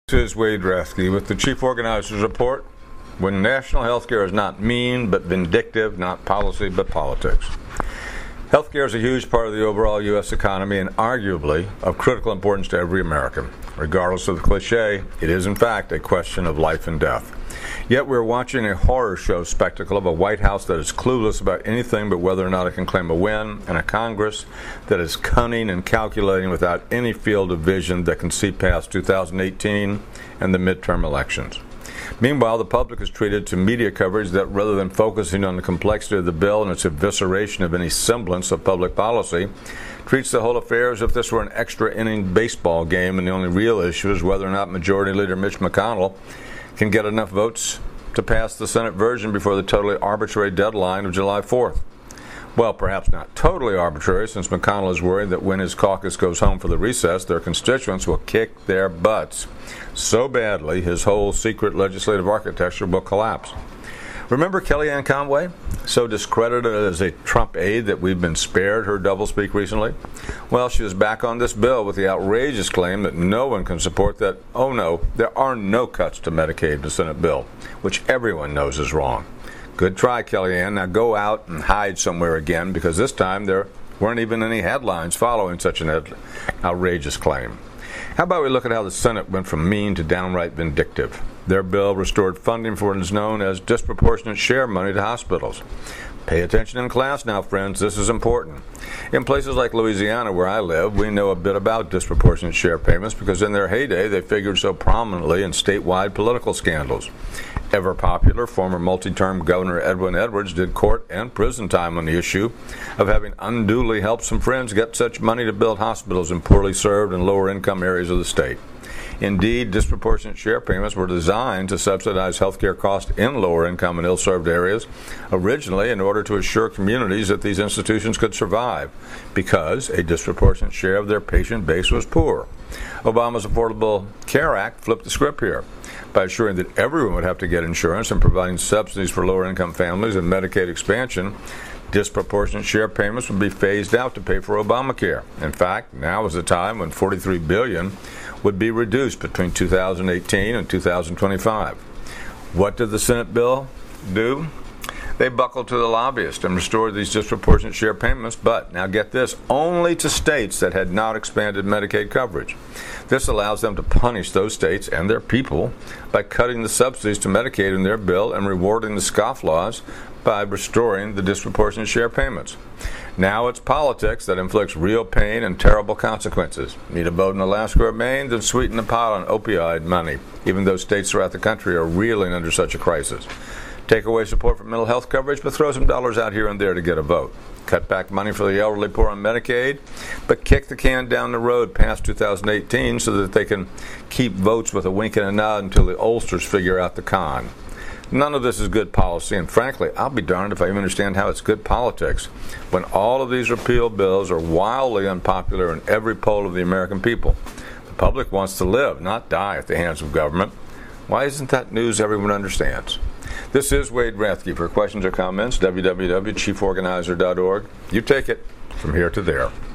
This is Wade Rathke with the Chief Organizer's Report. When national health care is not mean but vindictive, not policy but politics. Healthcare is a huge part of the overall U.S. economy and arguably of critical importance to every American. Regardless of the cliche, it is in fact a question of life and death. Yet we're watching a horror show spectacle of a White House that is clueless about anything but whether or not it can claim a win, and a Congress that is cunning and calculating without any field of vision that can see past 2018 and the midterm elections. Meanwhile, the public is treated to media coverage that, rather than focusing on the complexity of the bill and its evisceration of any semblance of public policy, treats the whole affair as if this were an extra-inning baseball game and the only real issue is whether or not Majority Leader Mitch McConnell can get enough votes to pass the Senate version before the totally arbitrary deadline of July 4th. Well, perhaps not totally arbitrary, since McConnell is worried that when his caucus goes home for the recess, their constituents will kick their butts so badly his whole secret legislative architecture will collapse. Remember Kellyanne Conway, so discredited as a Trump aide that we've been spared her doublespeak recently? Well, she is back on this bill with the outrageous claim that no one can support that, oh no, there are no cuts to Medicaid, the Senate bill, which everyone knows is wrong. Good try, Kellyanne. Now go out and hide somewhere again, because this time there weren't even any headlines following such an outrageous claim. How about we look at how the Senate went from mean to downright vindictive? Their bill restored funding for what is known as disproportionate share money to hospitals. Pay attention in class now, friends. This is important. In places like Louisiana, where I live, we know a bit about disproportionate share payments because in their heyday they figured so prominently in statewide political scandals. Ever popular former multi-term Governor Edwin Edwards did court and prison time on the issue of having unduly helped some friends get such money to build hospitals in poorly served and lower income areas of the state. Indeed, disproportionate share payments were designed to subsidize healthcare costs in lower income and ill-served areas, originally in order to assure communities that these institutions could survive, because a disproportionate share of their patient base was poor. Obama's Affordable Care Act flipped the script here by assuring that everyone would have to get insurance and providing subsidies for lower income families and Medicaid expansion. Disproportionate share payments would be phased out to pay for Obamacare. In fact, now is the time when $43 billion would be reduced between 2018 and 2025. What did the Senate bill do? They buckled to the lobbyists and restored these disproportionate share payments, but, now get this, only to states that had not expanded Medicaid coverage. This allows them to punish those states and their people by cutting the subsidies to Medicaid in their bill and rewarding the scofflaws by restoring the disproportionate share payments. Now it's politics that inflicts real pain and terrible consequences. Need a vote in Alaska or Maine? Then sweeten the pot on opioid money, even though states throughout the country are reeling under such a crisis. Take away support for mental health coverage, but throw some dollars out here and there to get a vote. Cut back money for the elderly poor on Medicaid, but kick the can down the road past 2018 so that they can keep votes with a wink and a nod until the oldsters figure out the con. None of this is good policy, and frankly, I'll be darned if I even understand how it's good politics when all of these repeal bills are wildly unpopular in every poll of the American people. The public wants to live, not die at the hands of government. Why isn't that news everyone understands? This is Wade Rathke. For questions or comments, www.chieforganizer.org. You take it from here to there.